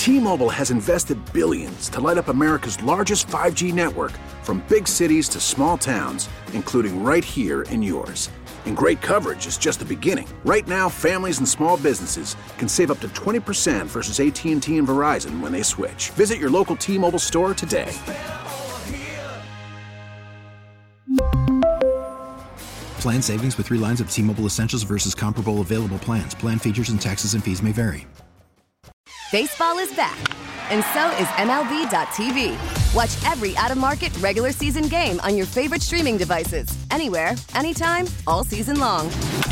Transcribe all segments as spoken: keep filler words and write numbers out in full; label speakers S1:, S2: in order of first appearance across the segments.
S1: T-Mobile has invested billions to light up America's largest five G network, from big cities to small towns, including right here in yours. And great coverage is just the beginning. Right now, families and small businesses can save up to twenty percent versus A T and T and Verizon when they switch. Visit your local T-Mobile store today.
S2: Plan savings with three lines of T-Mobile Essentials versus comparable available plans. Plan features and taxes and fees may vary.
S3: Baseball is back, and so is M L B dot T V. Watch every out-of-market regular season game on your favorite streaming devices, anywhere, anytime, all season long.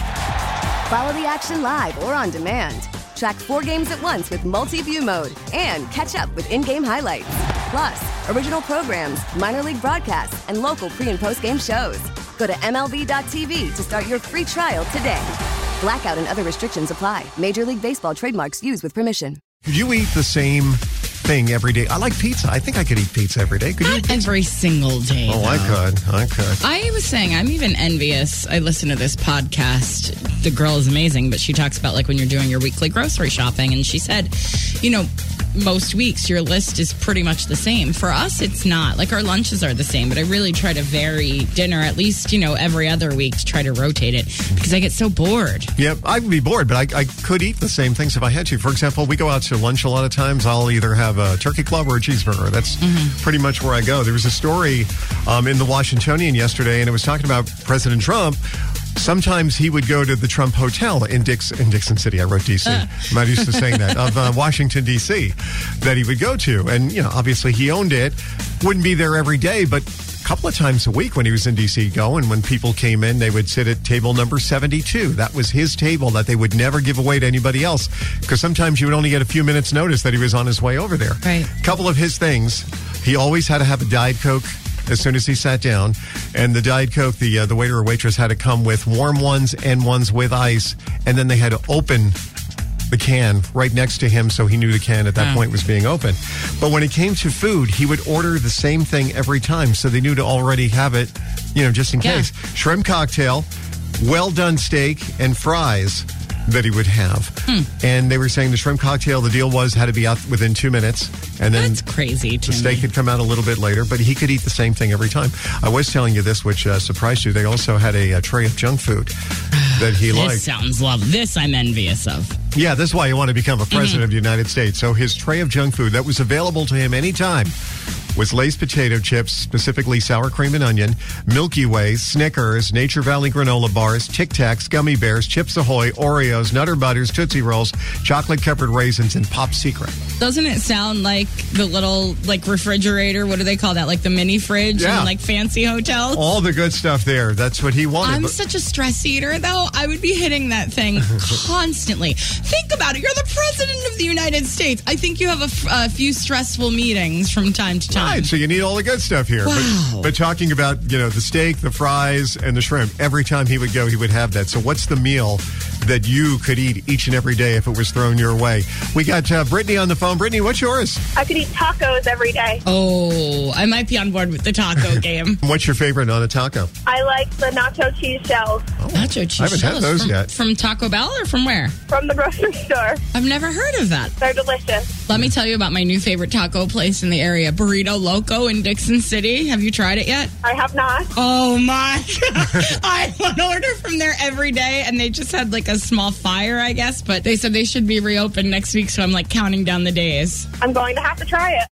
S3: Follow the action live or on demand. Track four games at once with multi-view mode and catch up with in-game highlights. Plus, original programs, minor league broadcasts, and local pre- and post-game shows. Go to M L B dot T V to start your free trial today. Blackout and other restrictions apply. Major League Baseball trademarks used with permission.
S4: Could you eat the same thing every day? I like pizza. I think I could eat pizza every day. Could you eat
S5: Not
S4: pizza?
S5: every single day.
S4: Oh,
S5: though.
S4: I could. I could.
S5: I was saying, I'm even envious. I listen to this podcast. The girl is amazing, but she talks about like when you're doing your weekly grocery shopping. And she said, you know, most weeks your list is pretty much the same. For us, it's not. Like our lunches are the same, but I really try to vary dinner at least, you know, every other week to try to rotate it because I get so bored.
S4: Yep, I would be bored, but I, I could eat the same things if I had to. For example, we go out to lunch a lot of times. I'll either have a turkey club or a cheeseburger. That's mm-hmm. pretty much where I go. There was a story um, in the Washingtonian yesterday, and it was talking about President Trump. Sometimes he would go to the Trump Hotel in, Dix, in Dixon City. I wrote D C. Uh. I'm not used to saying that. Of uh, Washington, D C that he would go to. And, you know, obviously he owned it. Wouldn't be there every day, but a couple of times a week when he was in D C go. And when people came in, they would sit at table number seventy-two. That was his table that they would never give away to anybody else. Because sometimes you would only get a few minutes notice that he was on his way over there.
S5: Right.
S4: A couple of his things. He always had to have a Diet Coke as soon as he sat down, and the Diet Coke, the uh, the waiter or waitress had to come with warm ones and ones with ice, and then they had to open the can right next to him so he knew the can at that
S5: yeah.
S4: point was being open. But when it came to food, he would order the same thing every time, so they knew to already have it, you know, just in
S5: yeah.
S4: case. Shrimp cocktail, well-done steak, and fries that he would have. Hmm. And they were saying the shrimp cocktail, the deal was, had to be out within two minutes. And then
S5: That's crazy to
S4: the steak
S5: me.
S4: could come out a little bit later, but he could eat the same thing every time. I was telling you this, which uh, surprised you. They also had a, a tray of junk food that he
S5: this
S4: liked.
S5: This sounds lovely. This I'm envious of.
S4: Yeah, this is why you want to become a president mm-hmm. of the United States. So his tray of junk food that was available to him anytime was Lay's potato chips, specifically sour cream and onion, Milky Way, Snickers, Nature Valley granola bars, Tic Tacs, Gummy Bears, Chips Ahoy, Oreos, Nutter Butters, Tootsie Rolls, chocolate covered raisins, and Pop Secret.
S5: Doesn't it sound like the little like refrigerator? What do they call that? Like the mini fridge
S4: yeah.
S5: in like fancy hotels?
S4: All the good stuff there. That's what he wanted.
S5: I'm
S4: but-
S5: such a stress eater, though. I would be hitting that thing constantly. Think about it. You're the president of the United States. I think you have a, f- a few stressful meetings from time to time.
S4: Right, so you need all the good stuff here.
S5: Wow.
S4: But, but talking about, you know, the steak, the fries, and the shrimp, every time he would go, he would have that. So what's the meal that you could eat each and every day if it was thrown your way? We got uh, Brittany on the phone. Brittany, what's yours?
S6: I could eat tacos every day.
S5: Oh, I might be on board with the taco game.
S4: What's your favorite on a taco?
S6: I like the nacho cheese shells.
S4: Oh,
S5: nacho cheese
S4: I haven't
S5: shells
S4: had those
S5: from,
S4: yet.
S5: From Taco Bell or from where?
S6: From the grocery store.
S5: I've never heard of that.
S6: They're delicious.
S5: Let me tell you about my new favorite taco place in the area, Burrito Loco in Dixon City. Have you tried it yet?
S6: I have not.
S5: Oh, my God. I would order from there every day, and they just had like a small fire, I guess, but they said they should be reopened next week, so I'm like counting down the days.
S6: I'm going to have to try it.